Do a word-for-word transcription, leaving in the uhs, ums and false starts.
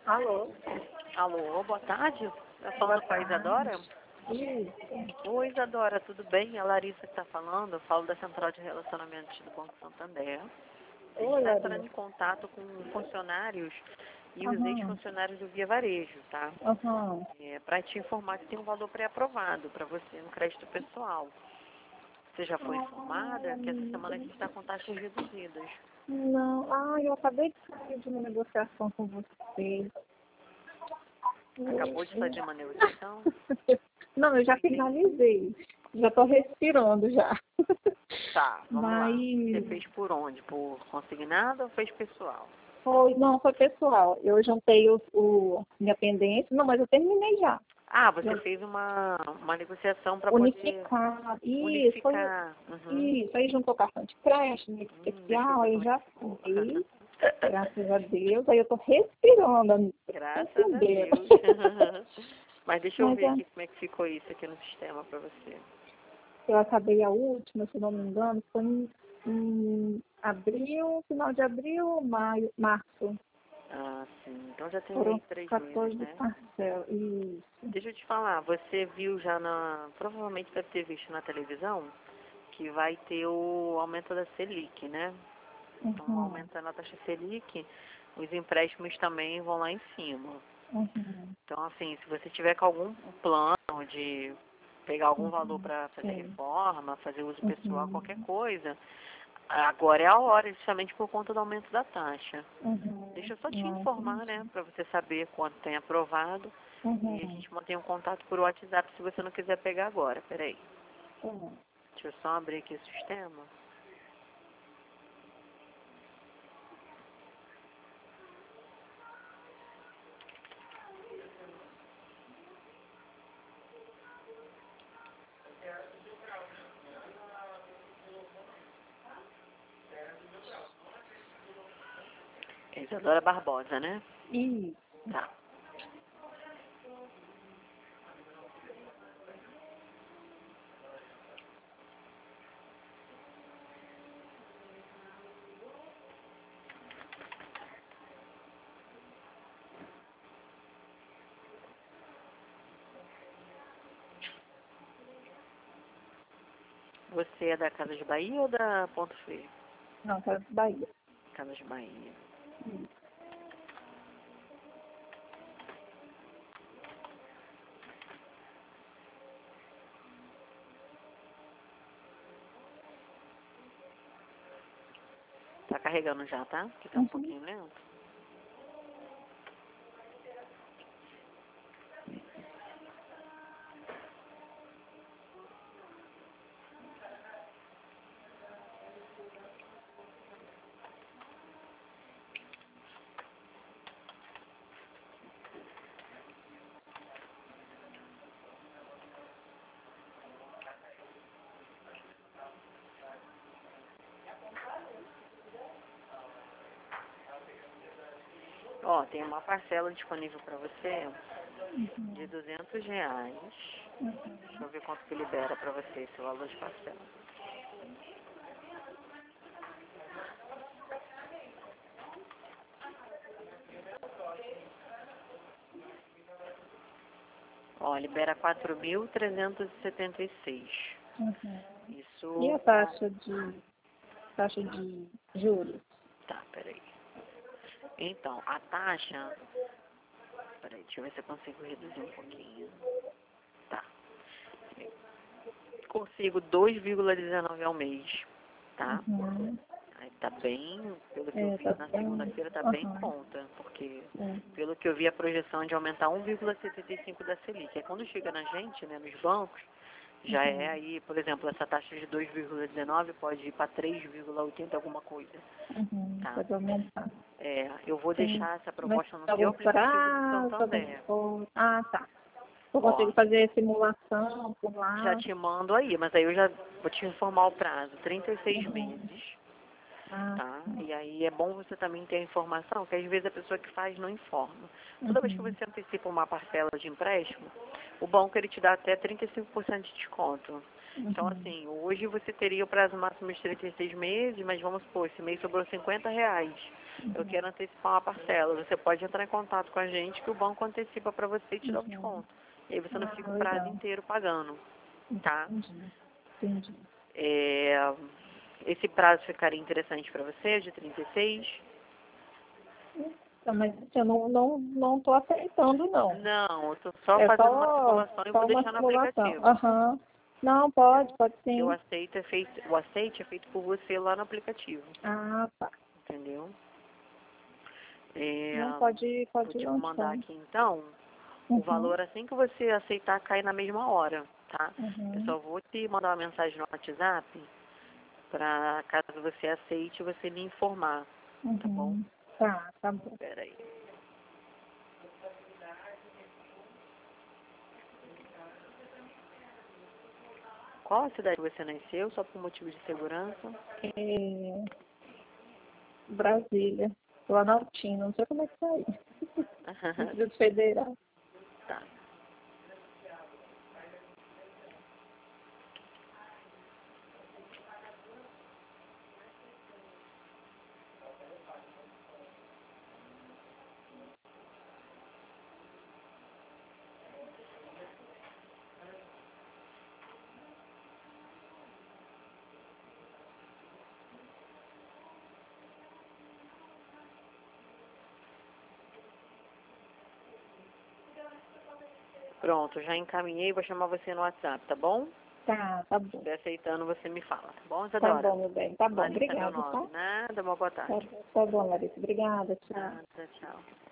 Alô? Alô, boa tarde. Tá Boa falando com a tarde. Isadora? Isso. Oi, Isadora, tudo bem? É a Larissa que está falando. Eu falo da Central de Relacionamentos do Banco Santander. A gente Oi, está entrando Larissa. em contato com funcionários e os Aham. ex-funcionários do Via Varejo, tá? Aham. É, para te informar que tem um valor pré-aprovado para você no crédito pessoal. Você já foi Ai, informada que essa semana a amiga. gente está com taxas reduzidas. Não. Ai, eu acabei de sair de uma negociação com você. Acabou de fazer uma negociação? Não, eu já finalizei. Já tô respirando já. Tá, vamos lá. Você Mas fez por onde? Por consignado ou fez pessoal? foi, não, foi pessoal. Eu juntei o, o minha pendência. Não, mas eu terminei já. Ah, você Já fez uma, uma negociação para poder unificar. Isso, foi unificar. Uhum. isso. Aí juntou cartão de crédito, nível Hum, deixa eu especial, ver aí como é já que ficou. fiz. Graças a Deus. Aí eu tô respirando, amiga. Tá Graças a entendendo? Deus. Mas deixa eu Mas ver é, aqui como é que ficou isso aqui no sistema para você. eu acabei a última, se não me engano, foi em, em abril, final de abril, maio, março. Ah, sim. Então já tem aí Foram três meses, quatorze né? parcelas. Isso. Deixa eu te falar, você viu já na. Provavelmente deve ter visto na televisão que vai ter o aumento da Selic, né? Então, Uhum. aumentando a taxa Selic, os empréstimos também vão lá em cima. Uhum. Então, assim, se você tiver com algum plano de pegar algum valor Uhum. para fazer Sim. reforma, fazer uso pessoal, qualquer Uhum. coisa, agora é a hora, justamente por conta do aumento da taxa. Uhum. Deixa eu só te Não, informar, né, entendi. para você saber quanto tem aprovado e a Uhum. gente mantém um contato por WhatsApp se você não quiser pegar agora. Peraí, Uhum. deixa eu só abrir aqui o sistema. É Isadora Barbosa, né? Isso. Tá. Você é da Casa de Bahia ou da Ponto Frio? Não, Casa de Bahia. Casa de Bahia. Isso. Tá carregando já, tá? Que tá um Uhum. pouquinho lento. Ó, tem uma parcela disponível para você de duzentos reais. Deixa eu ver quanto que libera para você esse valor de parcela. Ó, libera quatro mil trezentos e setenta e seis. Uhum. E a Isso com... taxa de taxa de juros? Tá, peraí. Então, a taxa... Peraí, deixa eu ver se eu consigo reduzir um pouquinho. Tá. Consigo dois vírgula dezenove ao mês, tá? Uhum. Aí tá bem, pelo que eu É, vi tá na bem. segunda-feira, tá bem em Aham. conta, porque Sim. pelo que eu vi a projeção é de aumentar um vírgula setenta e cinco da Selic. Aí quando chega na gente, né, nos bancos, já é Uhum. aí, por exemplo, essa taxa de dois vírgula dezenove pode ir para três vírgula oitenta alguma coisa, Uhum. tá? Pode aumentar. É, eu vou Sim. deixar essa Mas proposta no tem seu algum aplicativo do prazo, algum Santander. ponto? Ah, tá. Eu Ó, consigo fazer simulação por já lá. te mando aí, mas aí eu já vou te informar o prazo, trinta e seis Uhum. meses. Ah, Tá? sim. E aí é bom você também ter a informação, que às vezes a pessoa que faz não informa. Toda vez que Uhum. você antecipa uma parcela de empréstimo, o banco ele te dá até trinta e cinco por cento de desconto. Então, Uhum. assim, hoje você teria o prazo máximo de trinta e seis meses, mas vamos supor, esse mês sobrou cinquenta reais. eu quero antecipar uma parcela. Você pode entrar em contato com a gente que o banco antecipa para você e te dá um Uhum. desconto. E aí você não Ah, fica o prazo legal. inteiro pagando, tá? Entendi. Entendi. É, esse prazo ficaria interessante para você, de trinta e seis? Tá, mas eu não, não, não tô aceitando, não. Não, eu tô só É fazendo uma só, simulação e vou só uma deixar no simulação. aplicativo. Aham. Não, pode, pode Que o sim. aceite é feito, o aceite é feito por você lá no aplicativo, Ah, tá. entendeu? É, Não, pode, vou pode ir te mandar lançando. aqui então. O Uhum. valor, assim que você aceitar, cai na mesma hora, tá? Eu Uhum. só vou te mandar uma mensagem no WhatsApp para caso você aceite, você me informar, tá bom? Uhum. Tá, tá bom. Espera aí. Qual a cidade que você nasceu, só por motivo de segurança? É... Brasília. Planaltina, não sei como é que tá aí. Distrito Federal. Tá. Pronto, já encaminhei, vou chamar você no WhatsApp, tá bom? Tá, tá bom. Se estiver aceitando, você me fala, tá bom, Tá Isadora? bom, meu bem. Tá bom. Larissa é meu Obrigada, nome. tá? Nada, uma boa Tá tarde. bom, tá bom, Larissa. Obrigada, tchau. Nada, tchau.